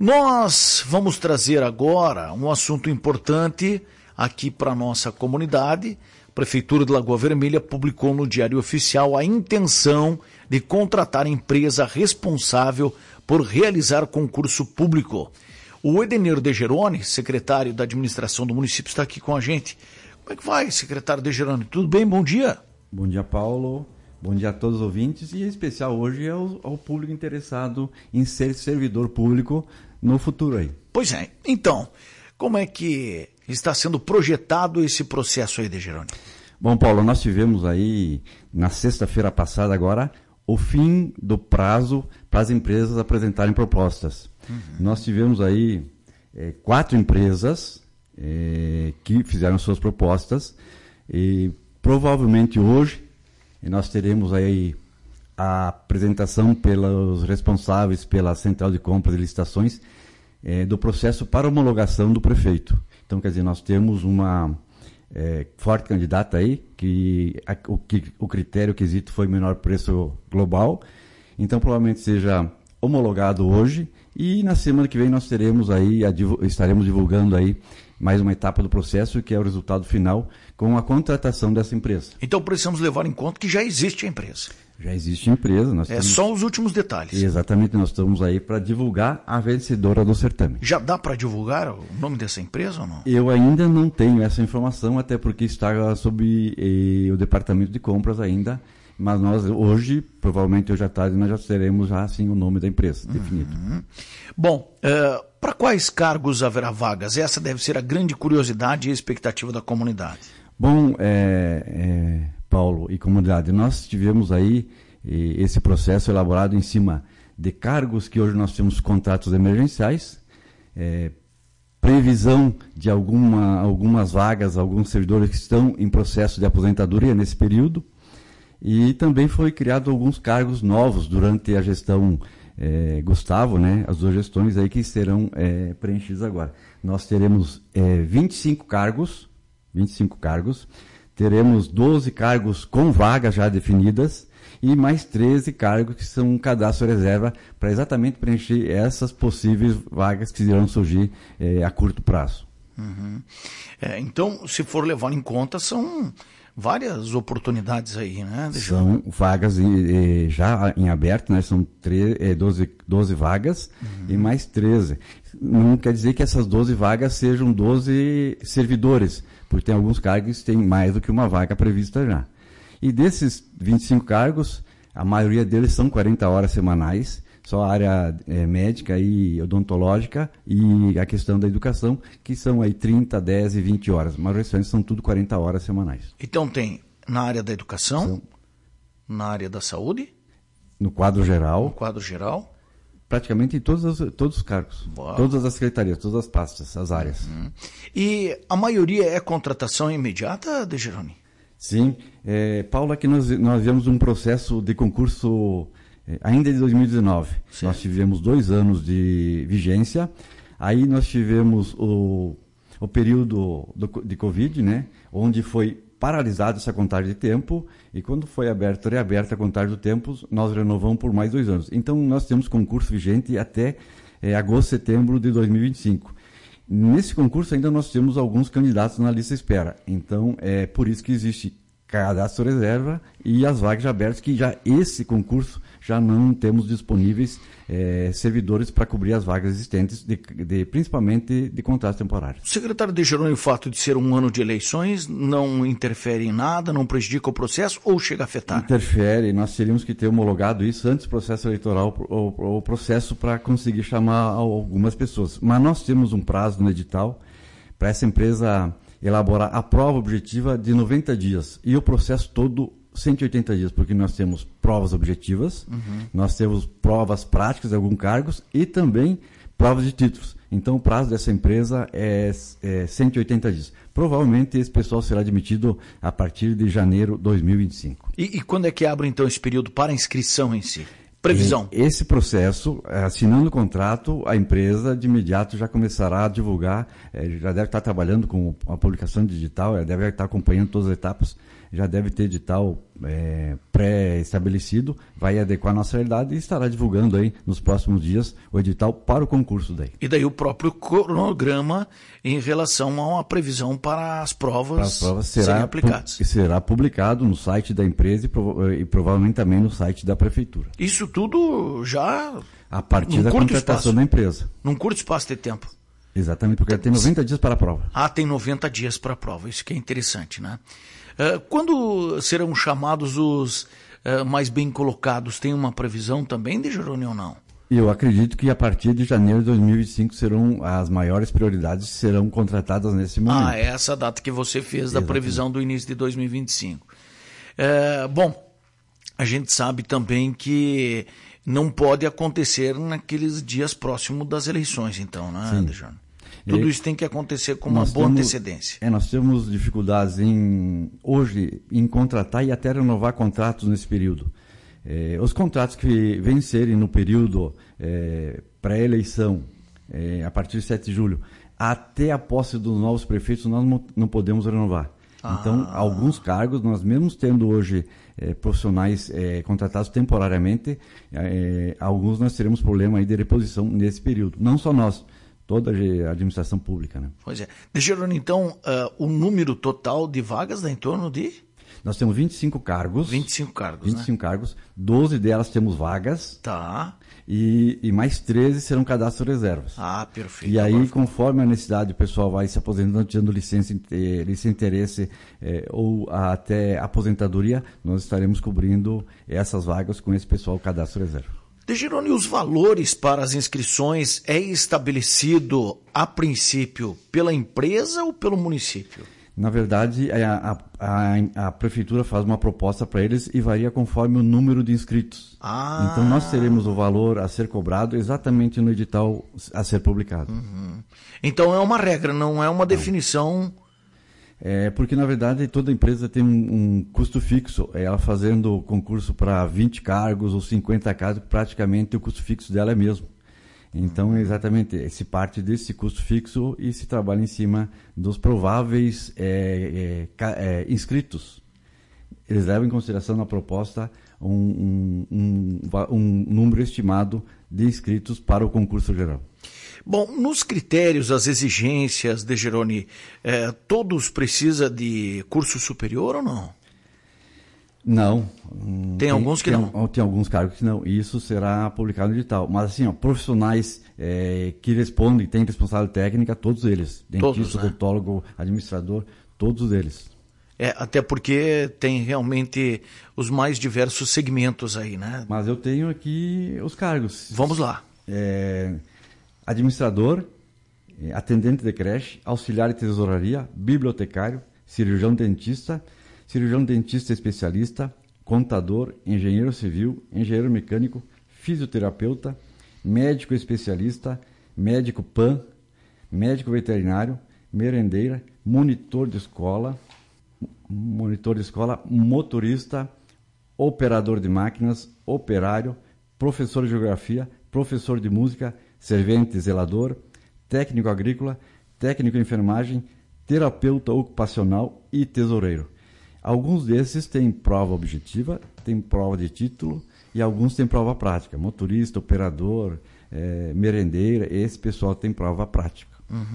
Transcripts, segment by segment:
Nós vamos trazer agora um assunto importante aqui para a nossa comunidade. A Prefeitura de Lagoa Vermelha publicou no Diário Oficial a intenção de contratar a empresa responsável por realizar concurso público. O Edenir De Geroni, secretário da administração do município, está aqui com a gente. Como é que vai, secretário De Geroni? Tudo bem? Bom dia. Bom dia, Paulo. Bom dia a todos os ouvintes e em especial hoje ao público interessado em ser servidor público no futuro aí. Pois é. Então, como é que está sendo projetado esse processo aí, De Geroni? Bom, Paulo, nós tivemos aí na sexta-feira passada agora o fim do prazo para as empresas apresentarem propostas. Nós tivemos aí 4 empresas que fizeram suas propostas e provavelmente hoje nós teremos aí a apresentação pelos responsáveis pela Central de Compras e Licitações do processo para homologação do prefeito. Então, quer dizer, nós temos uma forte candidata aí, que o critério quesito foi menor preço global, então provavelmente seja homologado hoje e na semana que vem nós teremos aí, estaremos divulgando aí mais uma etapa do processo, que é o resultado final, com a contratação dessa empresa. Então precisamos levar em conta que já existe a empresa. Já existe a empresa. Só os últimos detalhes. Exatamente, nós estamos aí para divulgar a vencedora do certame. Já dá para divulgar o nome dessa empresa ou não? Eu ainda não tenho essa informação, até porque está sob o departamento de compras ainda, mas nós hoje, provavelmente hoje à tarde, nós já teremos já assim o nome da empresa definido. Bom, para quais cargos haverá vagas? Essa deve ser a grande curiosidade e expectativa da comunidade. Bom, Paulo e comunidade, nós tivemos aí esse processo elaborado em cima de cargos que hoje nós temos contratos emergenciais, previsão de algumas vagas, alguns servidores que estão em processo de aposentadoria nesse período, e também foi criado alguns cargos novos durante a gestão Gustavo, né, as 2 gestões aí que serão preenchidas agora. Nós teremos 25 cargos, teremos 12 cargos com vagas já definidas e mais 13 cargos que são um cadastro reserva para exatamente preencher essas possíveis vagas que irão surgir a curto prazo. Então, se for levar em conta, são várias oportunidades aí, né? São vagas já em aberto, né? São 12 vagas e mais 13. Não quer dizer que essas 12 vagas sejam 12 servidores, porque tem alguns cargos que têm mais do que uma vaga prevista já. E desses 25 cargos, a maioria deles são 40 horas semanais, só a área médica e odontológica e a questão da educação, que são aí 30, 10 e 20 horas. Mas os restantes são tudo 40 horas semanais. Então tem na área da educação, na área da saúde? No quadro geral. No quadro geral. Praticamente em todos os cargos. Uau. Todas as secretarias, todas as pastas, as áreas. E a maioria é contratação imediata, De Geroni? Sim. Paulo, aqui nós vemos um processo de concurso ainda de 2019. Certo. Nós tivemos 2 anos de vigência, aí nós tivemos o período de Covid, né, onde foi paralisada essa contagem de tempo, e quando foi reaberta a contagem do tempo, nós renovamos por mais 2 anos. Então nós temos concurso vigente até agosto, setembro de 2025. Nesse concurso ainda nós temos alguns candidatos na lista espera, então é por isso que existe cadastro reserva e as vagas abertas, que já esse concurso já não temos disponíveis servidores para cobrir as vagas existentes, principalmente de contratos temporários. Secretário De Geroni, o fato de ser um ano de eleições não interfere em nada, não prejudica o processo ou chega a afetar? Interfere, nós teríamos que ter homologado isso antes do processo eleitoral, o processo para conseguir chamar algumas pessoas. Mas nós temos um prazo no edital para essa empresa elaborar a prova objetiva de 90 dias e o processo todo 180 dias, porque nós temos provas objetivas, nós temos provas práticas de alguns cargos e também provas de títulos. Então o prazo dessa empresa é 180 dias. Provavelmente esse pessoal será admitido a partir de janeiro de 2025. E quando é que abre então esse período para inscrição em si? Previsão. Esse processo, assinando o contrato, a empresa de imediato já começará a divulgar, já deve estar trabalhando com a publicação digital, deve estar acompanhando todas as etapas já deve ter edital pré-estabelecido, vai adequar a nossa realidade e estará divulgando aí nos próximos dias o edital para o concurso daí. E daí o próprio cronograma em relação a uma previsão para as provas serem aplicadas. Será publicado no site da empresa e provavelmente também no site da prefeitura. Isso tudo já a partir da contratação da empresa. Num curto espaço de tempo. Exatamente, porque tem 90 dias para a prova. Tem 90 dias para a prova, isso que é interessante, né? Quando serão chamados os mais bem colocados, tem uma previsão também, de Jerônimo, ou não? Eu acredito que a partir de janeiro de 2025 serão as maiores prioridades serão contratadas nesse momento. É essa data que você fez da previsão do início de 2025. Bom, a gente sabe também que não pode acontecer naqueles dias próximos das eleições, então, né, Dejano? Tudo isso tem que acontecer com uma boa antecedência. Nós temos dificuldades hoje em contratar e até renovar contratos nesse período. Os contratos que vencerem no período pré-eleição, a partir de 7 de julho, até a posse dos novos prefeitos, nós não podemos renovar. Então, alguns cargos, nós mesmos tendo hoje profissionais contratados temporariamente, alguns nós teremos problema aí de reposição nesse período. Não só nós, toda a administração pública, né? Pois é. Jerônimo, então, o número total de vagas dá em torno de? Nós temos 25 cargos. 25 cargos, 25 cargos, 12 delas temos vagas. Tá. E mais 13 serão cadastros reservas. Perfeito. E aí, conforme a necessidade, o pessoal vai se aposentando, tirando licença interesse ou até aposentadoria, nós estaremos cobrindo essas vagas com esse pessoal cadastro reserva. Jerônimo, os valores para as inscrições é estabelecido, a princípio, pela empresa ou pelo município? Na verdade, a prefeitura faz uma proposta para eles e varia conforme o número de inscritos. Então, nós teremos o valor a ser cobrado exatamente no edital a ser publicado. Então, é uma regra, não é uma definição... Porque, na verdade, toda empresa tem um custo fixo. Ela fazendo concurso para 20 cargos ou 50 cargos, praticamente o custo fixo dela é mesmo. Então, exatamente, se parte desse custo fixo e se trabalha em cima dos prováveis inscritos. Eles levam em consideração na proposta um número estimado de inscritos para o concurso geral. Bom, nos critérios, as exigências de Jerônimo, todos precisam de curso superior ou não? Não. Tem alguns que não? Tem alguns cargos que não. Isso será publicado no edital. Mas assim, profissionais que respondem, têm responsável técnica, todos eles. Dentista, odontólogo, administrador, todos eles. Até porque tem realmente os mais diversos segmentos aí, né? Mas eu tenho aqui os cargos. Vamos lá. Administrador, atendente de creche, auxiliar de tesouraria, bibliotecário, cirurgião dentista especialista, contador, engenheiro civil, engenheiro mecânico, fisioterapeuta, médico especialista, médico PAN, médico veterinário, merendeira, monitor de escola, motorista, operador de máquinas, operário, professor de geografia, professor de música, servente, zelador, técnico agrícola, técnico de enfermagem, terapeuta ocupacional e tesoureiro. Alguns desses têm prova objetiva, têm prova de título e alguns têm prova prática. Motorista, operador, merendeira, esse pessoal tem prova prática.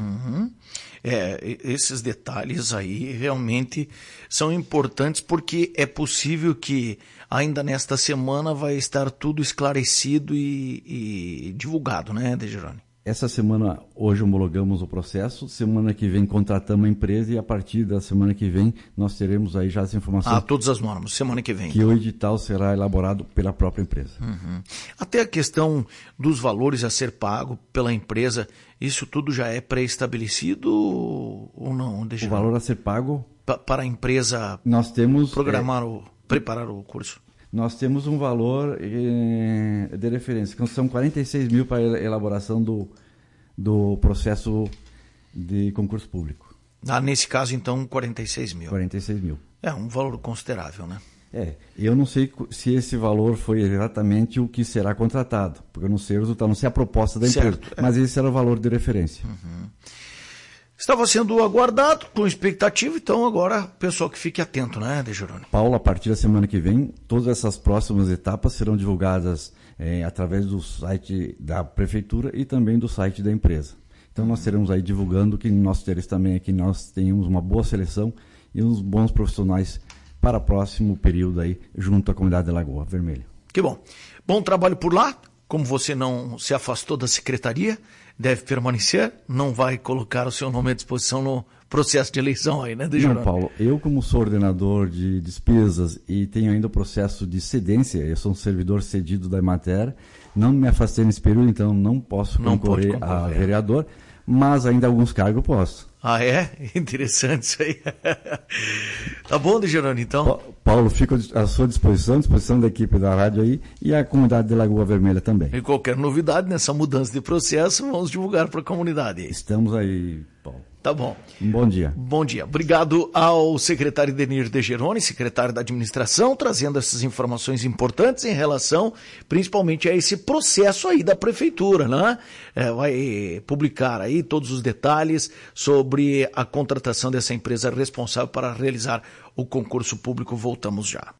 Esses detalhes aí realmente são importantes porque é possível que ainda nesta semana vai estar tudo esclarecido e divulgado, né, Jerônimo? Essa semana, hoje homologamos o processo, semana que vem contratamos a empresa e a partir da semana que vem nós teremos aí já as informações. Todas as normas, semana que vem. Que o edital será elaborado pela própria empresa. Até a questão dos valores a ser pago pela empresa, isso tudo já é pré-estabelecido ou não? O valor a ser pago? Para a empresa nós temos, preparar o curso. Nós temos um valor de referência, que são 46 mil para a elaboração do processo de concurso público. Nesse caso, então, 46 mil. 46 mil. É um valor considerável, né? Eu não sei se esse valor foi exatamente o que será contratado, porque eu não sei o resultado, não sei a proposta da empresa, mas esse era o valor de referência. Estava sendo aguardado com expectativa, então agora o pessoal que fique atento, né, De Jerônimo? Paulo, a partir da semana que vem, todas essas próximas etapas serão divulgadas através do site da Prefeitura e também do site da empresa. Então nós teremos aí divulgando que nosso interesse também é que nós tenhamos uma boa seleção e uns bons profissionais para o próximo período aí, junto à comunidade da Lagoa Vermelha. Que bom. Bom trabalho por lá. Como você não se afastou da secretaria, deve permanecer, não vai colocar o seu nome à disposição no processo de eleição aí, né, De Jerônimo? Não, Paulo, eu como sou ordenador de despesas e tenho ainda o processo de cedência, eu sou um servidor cedido da Emater, não me afastei nesse período, então não posso concorrer a vereador, mas ainda alguns cargos eu posso. Ah, é? Interessante isso aí. Tá bom, De Jerônimo, então? Paulo, fico à sua disposição da equipe da rádio aí e a comunidade de Lagoa Vermelha também. E qualquer novidade nessa mudança de processo, vamos divulgar para a comunidade. Estamos aí, Paulo. Tá bom. Um bom dia. Bom dia. Obrigado ao secretário Denir De Jerônimo, secretário da administração, trazendo essas informações importantes em relação, principalmente, a esse processo aí da prefeitura, né? Vai publicar aí todos os detalhes sobre a contratação dessa empresa responsável para realizar o concurso público. Voltamos já.